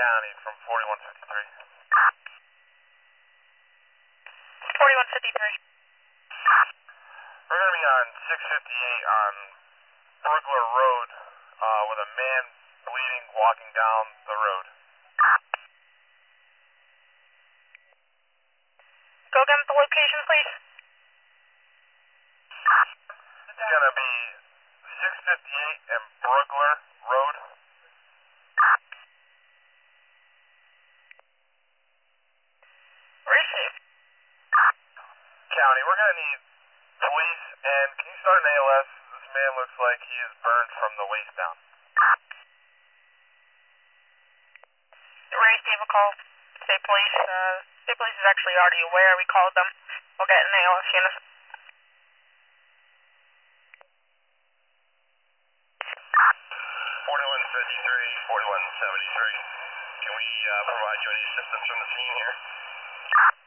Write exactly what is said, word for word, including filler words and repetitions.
County from forty-one fifty-three. forty-one fifty-three. We're going to be on six fifty-eight on Burglar Road uh, with a man bleeding walking down the road. Go again with the location, please. It's going to be six fifty-eight and Burglar Road. Receive. County, we're going to need police, and can you start an A L S? This man looks like he is burned from the waist down. Ray, Steve will call State Police. Uh, State Police is actually already aware. We called them. We'll get an A L S unit. forty-one fifty-three, forty-one seventy-three. Can we uh, provide you any assistance from the scene here?